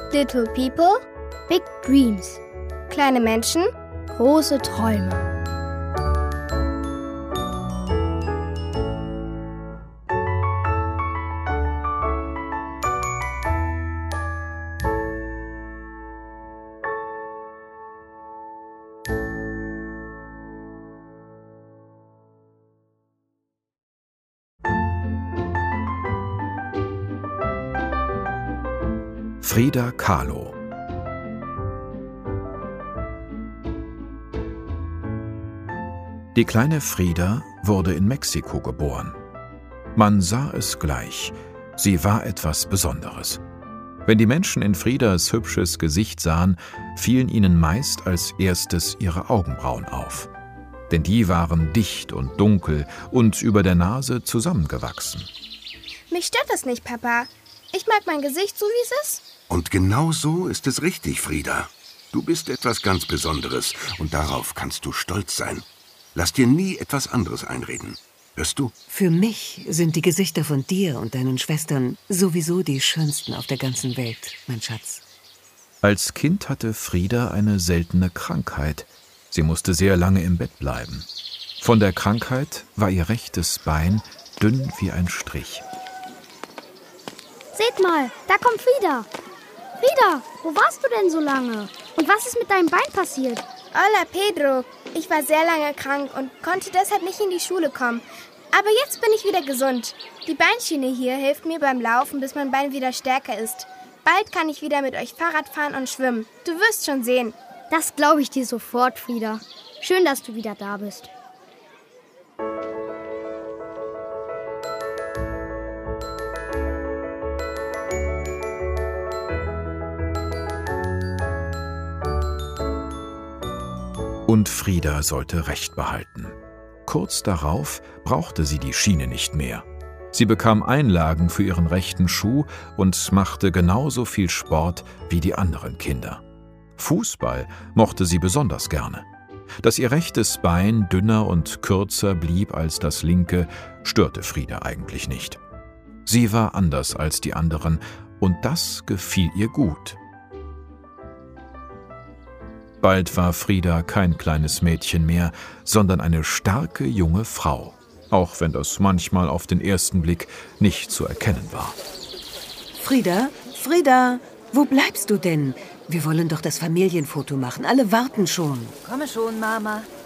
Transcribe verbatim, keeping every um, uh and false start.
Little people, big dreams. Kleine Menschen, große Träume. Frida Kahlo. Die kleine Frida wurde in Mexiko geboren. Man sah es gleich, sie war etwas Besonderes. Wenn die Menschen in Fridas hübsches Gesicht sahen, fielen ihnen meist als erstes ihre Augenbrauen auf. Denn die waren dicht und dunkel und über der Nase zusammengewachsen. Mich stört das nicht, Papa. Ich mag mein Gesicht so, wie es ist. Und genau so ist es richtig, Frida. Du bist etwas ganz Besonderes und darauf kannst du stolz sein. Lass dir nie etwas anderes einreden. Hörst du? Für mich sind die Gesichter von dir und deinen Schwestern sowieso die schönsten auf der ganzen Welt, mein Schatz. Als Kind hatte Frida eine seltene Krankheit. Sie musste sehr lange im Bett bleiben. Von der Krankheit war ihr rechtes Bein dünn wie ein Strich. Seht mal, da kommt Frida. Frida, wo warst du denn so lange? Und was ist mit deinem Bein passiert? Hola, Pedro. Ich war sehr lange krank und konnte deshalb nicht in die Schule kommen. Aber jetzt bin ich wieder gesund. Die Beinschiene hier hilft mir beim Laufen, bis mein Bein wieder stärker ist. Bald kann ich wieder mit euch Fahrrad fahren und schwimmen. Du wirst schon sehen. Das glaube ich dir sofort, Frida. Schön, dass du wieder da bist. Und Frida sollte Recht behalten. Kurz darauf brauchte sie die Schiene nicht mehr. Sie bekam Einlagen für ihren rechten Schuh und machte genauso viel Sport wie die anderen Kinder. Fußball mochte sie besonders gerne. Dass ihr rechtes Bein dünner und kürzer blieb als das linke, störte Frida eigentlich nicht. Sie war anders als die anderen und das gefiel ihr gut. Bald war Frida kein kleines Mädchen mehr, sondern eine starke junge Frau, auch wenn das manchmal auf den ersten Blick nicht zu erkennen war. Frida, Frida, wo bleibst du denn? Wir wollen doch das Familienfoto machen, alle warten schon. Komme schon, Mama.